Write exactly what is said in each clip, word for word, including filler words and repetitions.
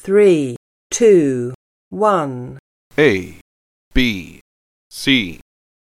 three, two, one. A, B, C.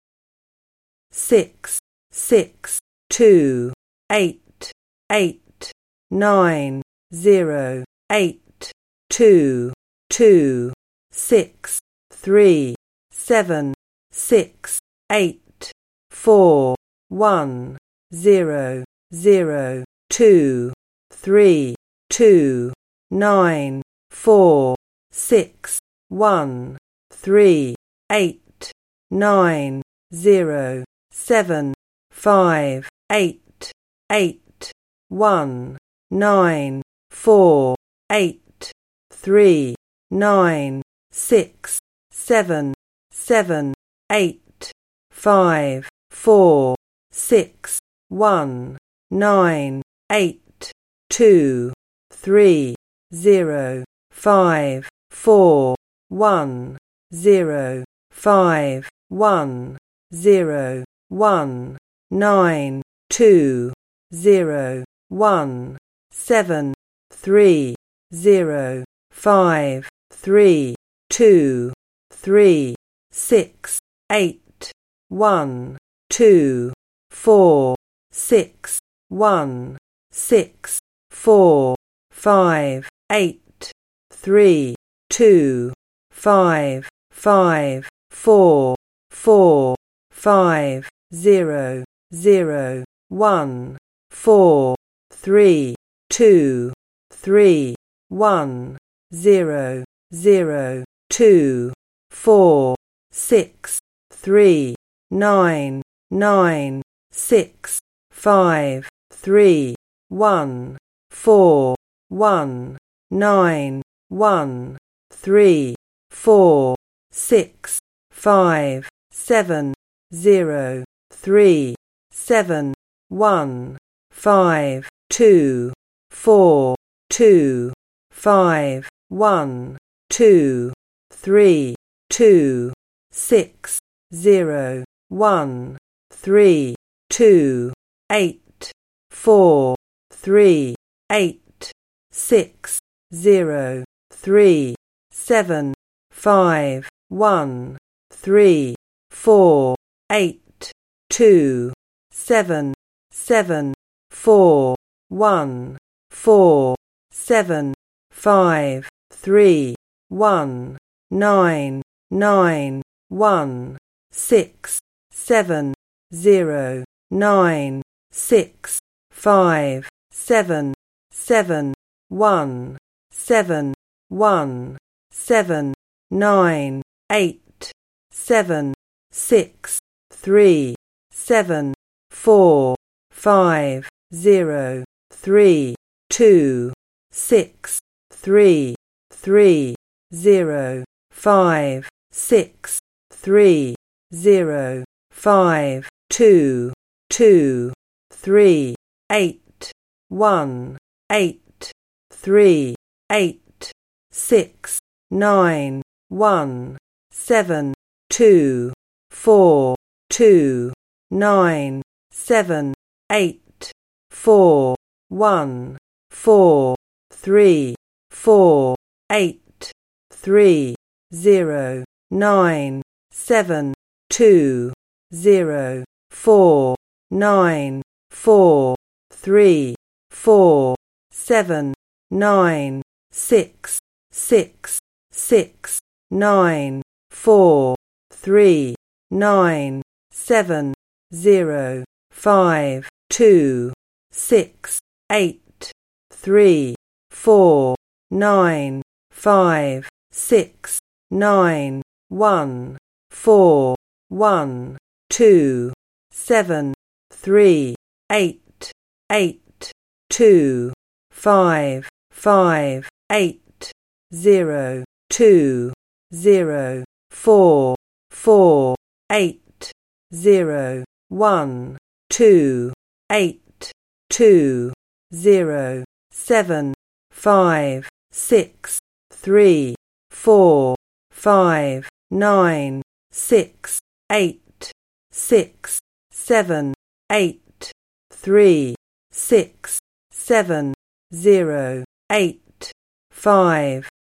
Six, six, two, eight, eight, nine, zero, eight, two, two, six, three, seven, six, eight, four, one, zero, zero, two, three, two, nine, four, six, one, three, eight, nine, zero, seven, five, eight, eight, one, nine, four, eight, three, nine, six, seven, seven, eight, five, four, six, one, nine, eight, two, three, zero, five, four, one, zero, five, one, zero, one, nine, two, zero, one, seven, three, zero, five, three, two, three, six, eight, one, two, four, six, one, six, four, five, eight, three, two, five, five, four, four, five, zero, zero, one, four, three, two, three, one, zero, zero, two, four, six, three, nine, nine, six, five, three, one, four, one, nine, one, three, four, six, five, seven, zero, three, seven, one, five, two, four, two, five, one, two, three, two, six, zero, one, three, two, eight, four, three, eight, six, zero, three, seven, five, one, three, four, eight, two, seven, seven, four, one, four, seven, five, three, one, nine, nine, one, six, seven, zero, nine, six, five, seven, seven, one, seven, one, seven, nine, eight, seven, six, three, seven, four, five, zero, three, two, six, three, three, zero, five, six, three, zero, five, two, two, three, eight, one, eight, three, eight, six, nine, one, seven, two, four, two, nine, seven, eight, four, one, four, three, four, eight, three, zero, nine, seven, two, zero, four, nine, four, three, four, seven, nine, six, six, six, nine, four, three, nine, seven, zero, five, two, six, eight, three, four, nine, five, six, nine, one, four, one, two, seven, three, eight, eight, two, five, five, eight, zero, two, zero, four, four, eight, zero, one, two, eight, two, zero, seven, five, six, three, four, five, nine, six, eight, six, seven, eight, three, six, seven, zero, eight, five,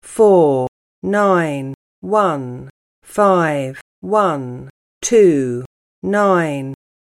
four, nine, one, five, one, two, nine,